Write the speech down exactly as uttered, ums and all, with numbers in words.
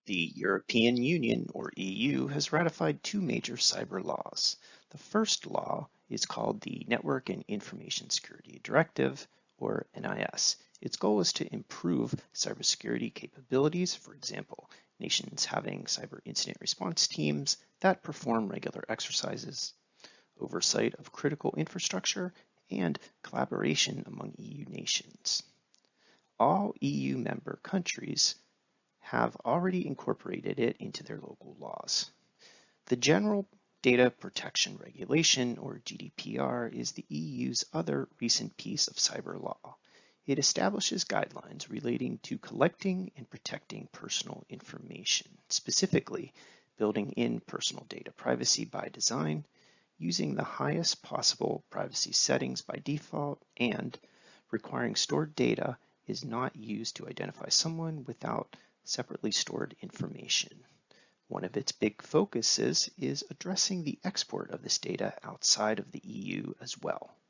The European Union, or E U, has ratified two major cyber laws. The first law is called the Network and Information Security Directive, or N I S. Its goal is to improve cybersecurity capabilities, for example, nations having cyber incident response teams that perform regular exercises, oversight of critical infrastructure, and collaboration among E U nations. All E U member countries have already incorporated it into their local laws. The General Data Protection Regulation, or G D P R, is the E U's other recent piece of cyber law. It establishes guidelines relating to collecting and protecting personal information, specifically building in personal data privacy by design, using the highest possible privacy settings by default, and requiring stored data is not used to identify someone without separately stored information. One of its big focuses is addressing the export of this data outside of the E U as well.